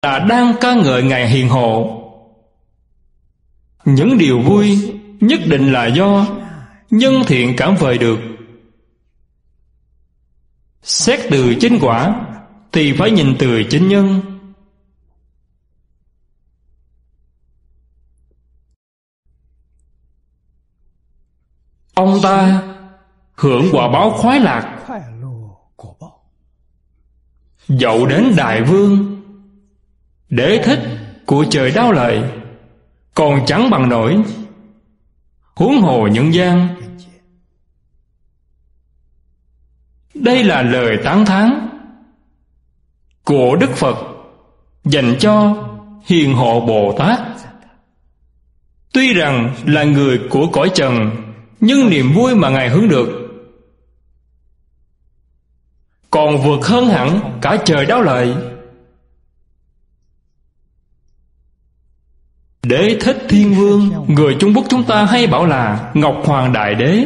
là đang ca ngợi Ngài hiền hộ. Những điều vui nhất định là do nhân thiện cảm vời được. Xét từ chính quả thì phải nhìn từ chính nhân. Ông ta hưởng quả báo khoái lạc, dậu đến đại vương, đế thích của trời đao lợi, còn chẳng bằng nổi, huống hồ nhân gian. Đây là lời tán thán của Đức Phật dành cho hiền hộ Bồ Tát. Tuy rằng là người của cõi trần, nhưng niềm vui mà Ngài hưởng được còn vượt hơn hẳn cả trời đáo lợi. Đế thích thiên vương, người Trung Quốc chúng ta hay bảo là Ngọc Hoàng Đại Đế.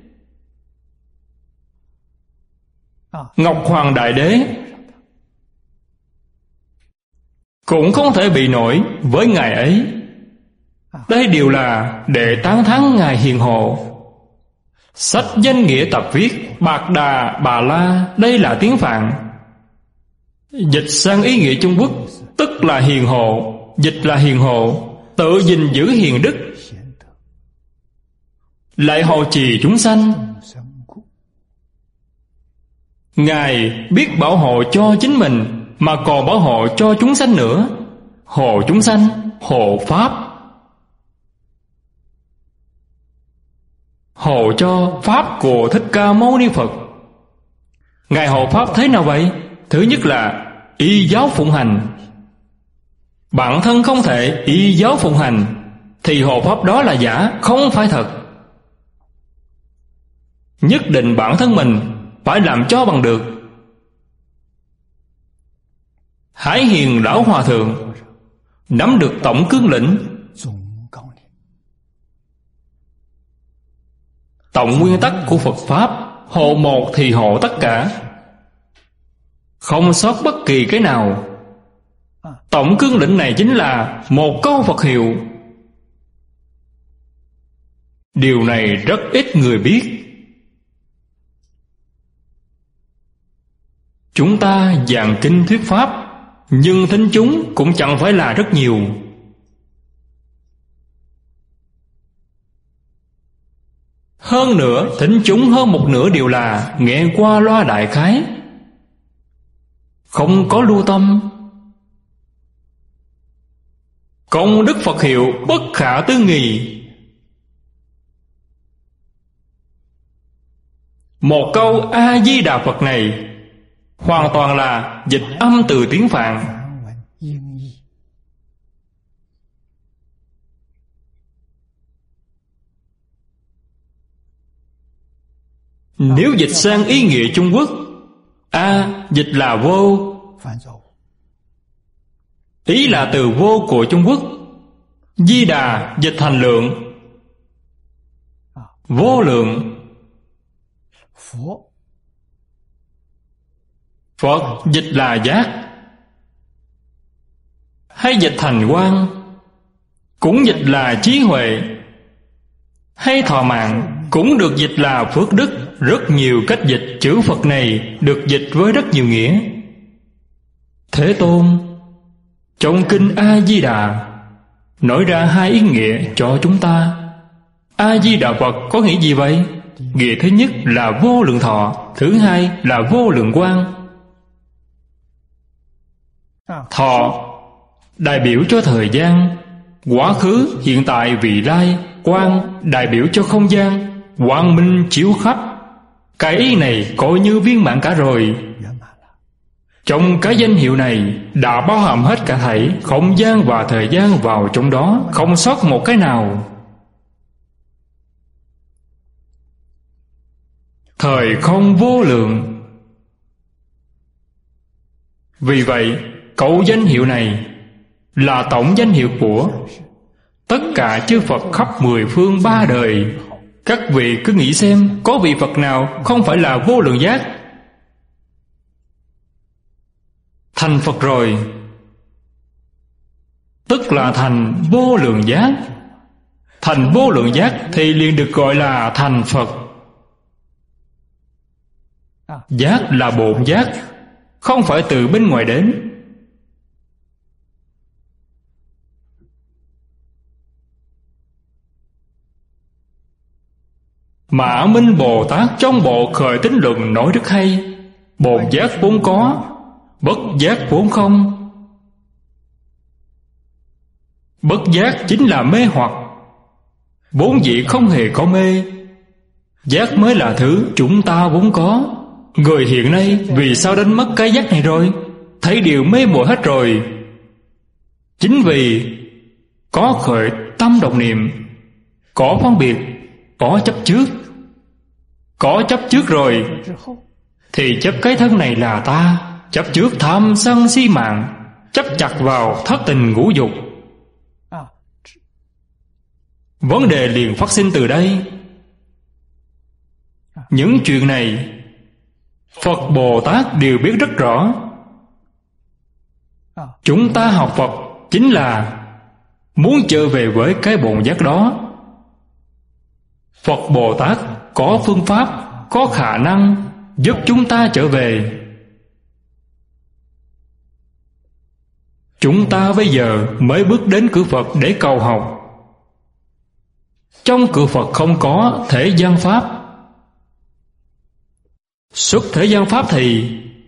Ngọc Hoàng Đại Đế cũng không thể bị nổi với Ngài ấy. Đây đều là để tán thán Ngài hiền hộ. Sách danh nghĩa tập viết Bạc Đà Bà La, đây là tiếng Phạn. Dịch sang ý nghĩa Trung Quốc tức là hiền hộ. Dịch là hiền hộ, tự gìn giữ hiền đức, lại hộ trì chúng sanh. Ngài biết bảo hộ cho chính mình mà còn bảo hộ cho chúng sanh nữa. Hộ chúng sanh, hộ Pháp, hộ cho Pháp của Thích Ca Mâu Ni Phật. Ngài hộ Pháp thế nào vậy? Thứ nhất là y giáo phụng hành. Bản thân không thể y giáo phụng hành thì hộ Pháp đó là giả, không phải thật. Nhất định bản thân mình phải làm cho bằng được. Hải Hiền Lão Hòa Thượng nắm được tổng cương lĩnh, tổng nguyên tắc của Phật Pháp. Hộ một thì hộ tất cả, không sót bất kỳ cái nào. Tổng cương lĩnh này chính là một câu Phật hiệu. Điều này rất ít người biết. Chúng ta giảng kinh thuyết Pháp, nhưng thính chúng cũng chẳng phải là rất nhiều. Hơn nữa, thính chúng hơn một nửa đều là nghe qua loa đại khái, không có lưu tâm. Công đức Phật hiệu bất khả tư nghị. Một câu A-di-đà Phật này hoàn toàn là dịch âm từ tiếng Phạn. Nếu dịch sang ý nghĩa Trung Quốc, A dịch là vô, ý là từ vô của Trung Quốc. Di Đà dịch thành lượng, vô lượng. Phật dịch là giác, hay dịch thành quang, cũng dịch là trí huệ, hay thọ mạng, cũng được dịch là phước đức. Rất nhiều cách dịch chữ Phật này được dịch với rất nhiều nghĩa. Thế Tôn trong kinh A-di-đà nói ra hai ý nghĩa cho chúng ta. A-di-đà Phật có nghĩa gì vậy? Nghĩa thứ nhất là vô lượng thọ, thứ hai là vô lượng quang. Thọ đại biểu cho thời gian, quá khứ, hiện tại, vị lai. Quang đại biểu cho không gian, quang minh chiếu khắp. Cái ý này coi như viên mãn cả rồi. Trong cái danh hiệu này đã bao hàm hết cả thảy không gian và thời gian vào trong đó, không sót một cái nào. Thời không vô lượng. Vì vậy, câu danh hiệu này là tổng danh hiệu của tất cả chư Phật khắp mười phương ba đời. Các vị cứ nghĩ xem, có vị Phật nào không phải là vô lượng giác? Thành Phật rồi, tức là thành vô lượng giác. Thành vô lượng giác thì liền được gọi là thành Phật. Giác là bổn giác, không phải từ bên ngoài đến. Mã Minh Bồ Tát trong bộ Khởi Tín Luận nói rất hay: bổn giác vốn có, bất giác vốn không. Bất giác chính là mê hoặc, vốn dĩ không hề có mê. Giác mới là thứ chúng ta vốn có. Người hiện nay vì sao đánh mất cái giác này rồi? Thấy điều mê muội hết rồi. Chính vì có khởi tâm động niệm, có phân biệt, có chấp trước. Có chấp trước rồi thì chấp cái thân này là ta, chấp trước tham sân si mạng, chấp chặt vào thất tình ngũ dục. Vấn đề liền phát sinh từ đây. Những chuyện này Phật Bồ Tát đều biết rất rõ. Chúng ta học Phật chính là muốn trở về với cái bổn giác đó. Phật Bồ Tát có phương pháp, có khả năng giúp chúng ta trở về. Chúng ta bây giờ mới bước đến cửa Phật để cầu học. Trong cửa Phật không có thế gian pháp. Xuất thế gian pháp thì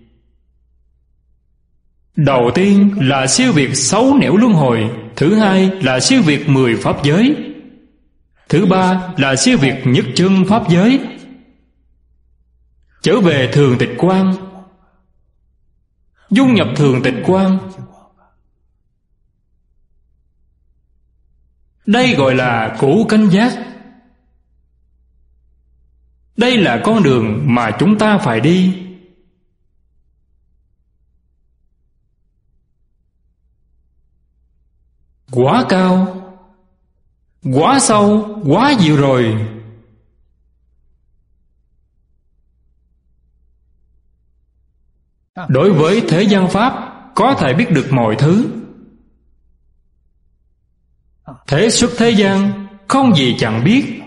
đầu tiên là siêu việt 6 nẻo luân hồi, thứ hai là siêu việt 10 pháp giới, thứ ba là siêu việt nhất chân pháp giới, trở về thường tịch quang, dung nhập thường tịch quang. Đây gọi là cửu cánh giác. Đây là con đường mà chúng ta phải đi. Quá cao, quá sâu, quá nhiều rồi. Đối với thế gian pháp có thể biết được mọi thứ. Thế xuất thế gian không gì chẳng biết.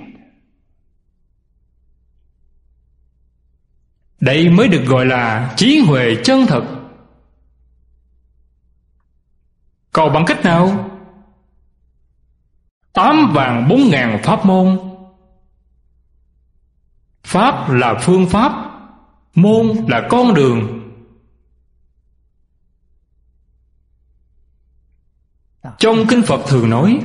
Đây mới được gọi là trí huệ chân thật. Cầu bằng cách nào? 8.400.000 pháp môn. Pháp là phương pháp, môn là con đường. Trong kinh Phật thường nói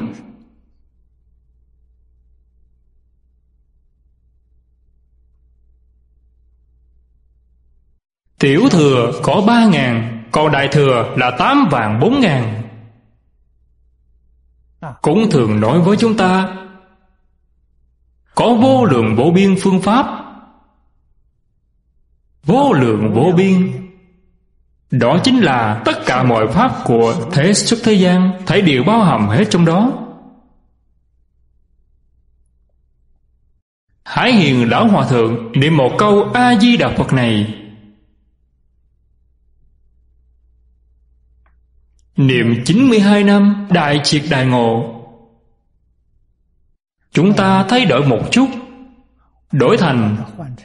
tiểu thừa có 3.000, còn đại thừa là 8.400.000. Cũng thường nói với chúng ta có vô lượng vô biên phương pháp. Vô lượng vô biên, đó chính là tất cả mọi pháp của thế xuất thế gian, thấy đều bao hàm hết trong đó. Hải Hiền Lão Hòa Thượng niệm một câu A-di-đà Phật này, niệm 92 năm đại triệt đại ngộ. Chúng ta thay đổi một chút, đổi thành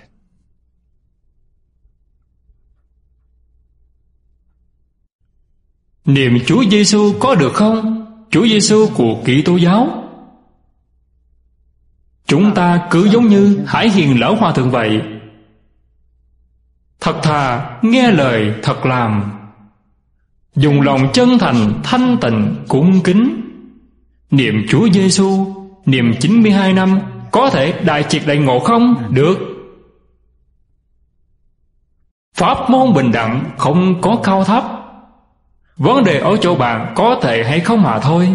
niệm Chúa Giêsu có được không? Chúa Giêsu của Kitô giáo. Chúng ta cứ giống như Hải Hiền Lão Hòa Thượng vậy, thật thà nghe lời thật làm, dùng lòng chân thành thanh tịnh cung kính niệm Chúa Giêsu, niệm 92 năm có thể đại triệt đại ngộ không? Được. Pháp môn bình đẳng, không có cao thấp. Vấn đề ở chỗ bạn có thể hay không mà thôi.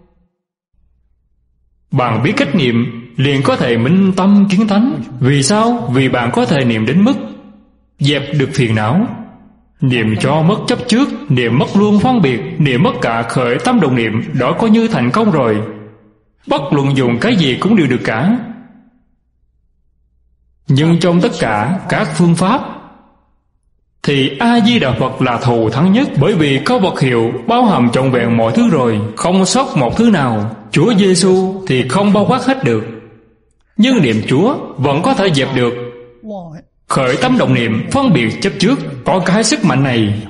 Bạn biết cách niệm liền có thể minh tâm kiến tánh. Vì sao? Vì bạn có thể niệm đến mức dẹp được phiền não, niệm cho mất chấp trước, niệm mất luôn phân biệt, niệm mất cả khởi tâm đồng niệm, đó coi như thành công rồi. Bất luận dùng cái gì cũng đều được cả. Nhưng trong tất cả các phương pháp, thì A-di-đà Phật là thù thắng nhất. Bởi vì có vật hiệu bao hàm trọn vẹn mọi thứ rồi, không sót một thứ nào. Chúa Giêsu thì không bao quát hết được, nhưng niệm Chúa vẫn có thể dẹp được khởi tâm động niệm phân biệt chấp trước. Có cái sức mạnh này,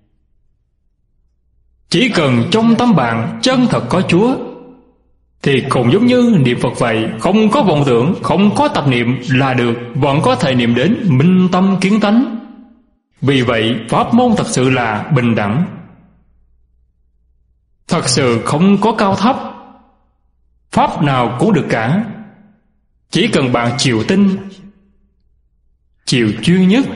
chỉ cần trong tâm bạn chân thật có Chúa, thì cũng giống như niệm Phật vậy, không có vọng tưởng, không có tập niệm là được, vẫn có thể niệm đến minh tâm kiến tánh. Vì vậy pháp môn thật sự là bình đẳng, thật sự không có cao thấp, pháp nào cũng được cả. Chỉ cần bạn chịu tin, chịu chuyên nhất.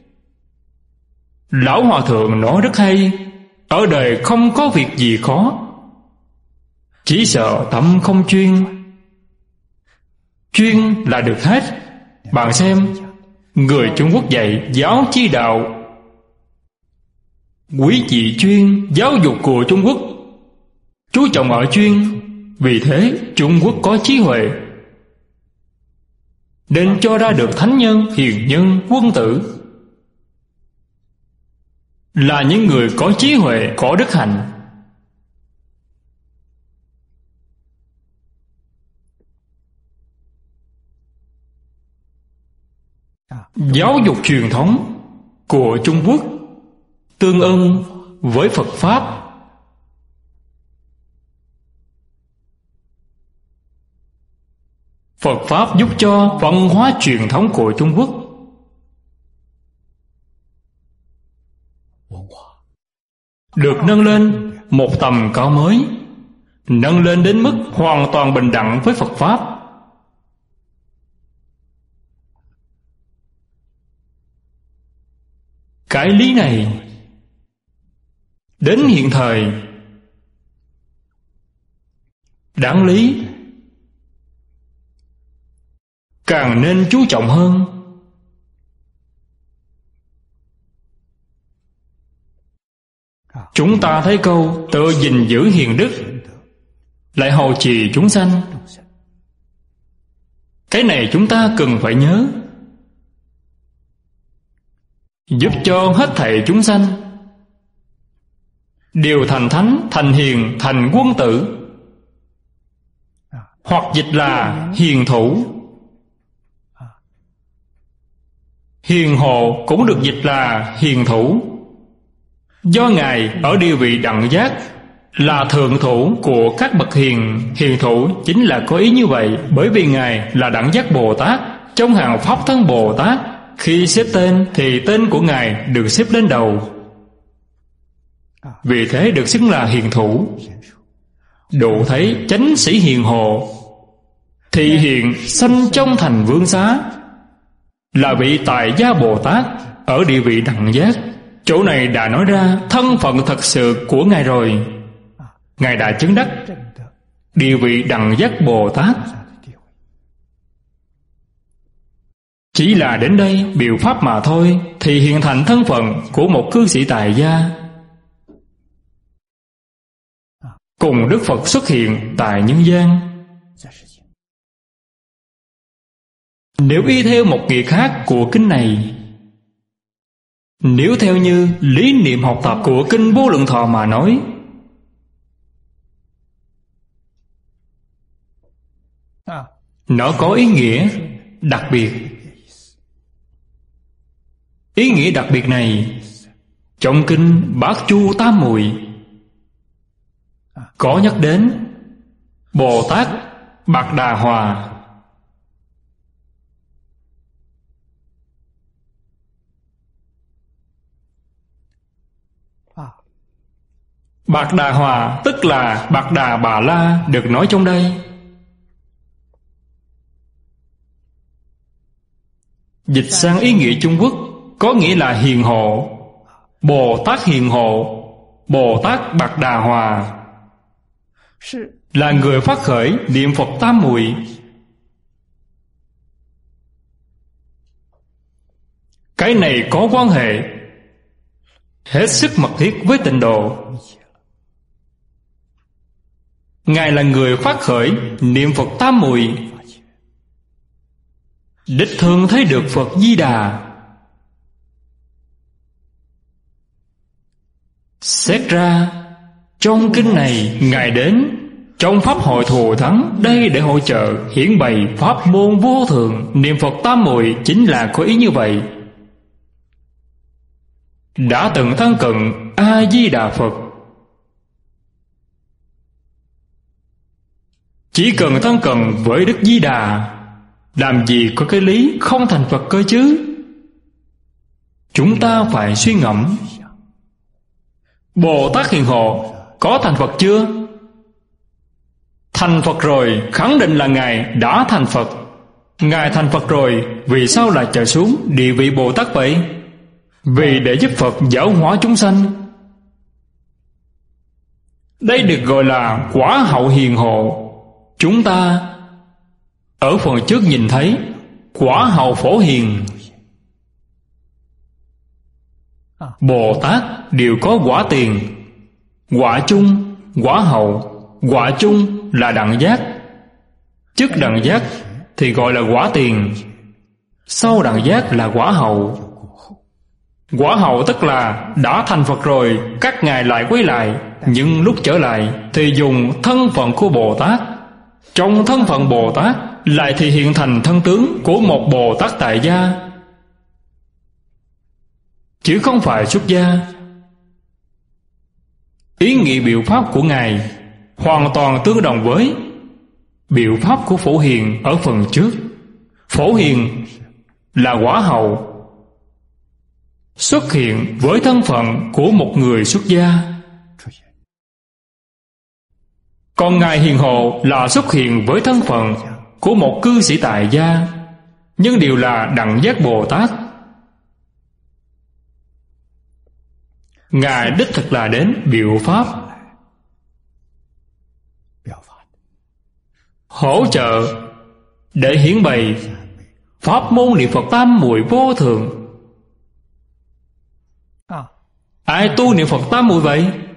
Lão Hòa Thượng nói rất hay: ở đời không có việc gì khó, chỉ sợ tâm không chuyên. Chuyên là được hết. Bạn xem, người Trung Quốc dạy giáo chi đạo, quý trị chuyên. Giáo dục của Trung Quốc chú trọng ở chuyên. Vì thế Trung Quốc có trí huệ, nên cho ra được thánh nhân, hiền nhân, quân tử, là những người có trí huệ, có đức hạnh. Giáo dục truyền thống của Trung Quốc tương ưng với Phật Pháp. Phật Pháp giúp cho văn hóa truyền thống của Trung Quốc được nâng lên một tầm cao mới, nâng lên đến mức hoàn toàn bình đẳng với Phật Pháp. Cái lý này đến hiện thời đáng lý càng nên chú trọng hơn. Chúng ta thấy câu tự gìn giữ hiền đức, lại hầu trì chúng sanh. Cái này chúng ta cần phải nhớ, giúp cho hết thảy chúng sanh đều thành thánh, thành hiền, thành quân tử, hoặc dịch là hiền thủ. Hiền hộ cũng được dịch là hiền thủ, do Ngài ở địa vị đẳng giác, là thượng thủ của các bậc hiền. Hiền thủ chính là có ý như vậy, bởi vì Ngài là đẳng giác Bồ Tát, trong hàng Pháp Thân Bồ Tát. Khi xếp tên thì tên của Ngài được xếp lên đầu, vì thế được xưng là hiền thủ. Độ thấy chánh sĩ hiền hộ, thị hiện sanh trong thành vương xá, là vị tại gia Bồ Tát ở địa vị đẳng giác. Chỗ này đã nói ra thân phận thật sự của Ngài rồi. Ngài đã chứng đắc địa vị đẳng giác Bồ Tát. Chỉ là đến đây biểu pháp mà thôi, thì hiện thành thân phận của một cư sĩ tại gia, cùng Đức Phật xuất hiện tại nhân gian. Nếu y theo một nghĩa khác của kinh này, nếu theo như lý niệm học tập của kinh Vô Lượng Thọ mà nói, nó có ý nghĩa đặc biệt. Ý nghĩa đặc biệt này trong kinh Bát Chu Tam Muội có nhắc đến Bồ Tát Bạc Đà Hòa. Bạc Đà Hòa tức là Bạc Đà Bà La được nói trong đây. Dịch sang ý nghĩa Trung Quốc có nghĩa là hiền hộ. Bồ Tát hiền hộ, Bồ Tát Bạc Đà Hòa, là người phát khởi niệm Phật Tam Muội. Cái này có quan hệ hết sức mật thiết với tịnh độ. Ngài là người phát khởi niệm Phật Tam Muội, đích thân thấy được Phật Di Đà. Xét ra, trong kinh này Ngài đến trong pháp hội thù thắng đây để hỗ trợ hiển bày pháp môn vô thượng. Niệm Phật tam muội chính là có ý như vậy. Đã từng thân cận A Di Đà Phật, chỉ cần thân cận với Đức Di Đà, làm gì có cái lý không thành Phật cơ chứ? Chúng ta phải suy ngẫm, Bồ Tát Hiền Hộ có thành Phật chưa? Thành Phật rồi, khẳng định là Ngài đã thành Phật. Ngài thành Phật rồi, vì sao lại trở xuống địa vị Bồ Tát vậy? Vì để giúp Phật giáo hóa chúng sanh. Đây được gọi là quả hậu hiền hộ. Chúng ta ở phần trước nhìn thấy quả hậu phổ hiền. Bồ Tát đều có quả tiền, quả chung, quả hậu. Quả chung là đẳng giác, trước đẳng giác thì gọi là quả tiền, sau đẳng giác là quả hậu. Quả hậu tức là đã thành Phật rồi, các ngài lại quay lại, nhưng lúc trở lại thì dùng thân phận của Bồ Tát. Trong thân phận Bồ Tát lại thì hiện thành thân tướng của một Bồ Tát tại gia, chứ không phải xuất gia. Ý nghĩa biểu pháp của Ngài hoàn toàn tương đồng với biểu pháp của Phổ Hiền ở phần trước. Phổ Hiền là quả hậu, xuất hiện với thân phận của một người xuất gia. Còn Ngài Hiền Hộ là xuất hiện với thân phận của một cư sĩ tại gia, nhưng đều là đẳng giác Bồ Tát. Ngài đích thực là đến biểu pháp, hỗ trợ để hiển bày pháp môn niệm Phật tam muội vô thượng. Ai tu niệm Phật tam muội vậy?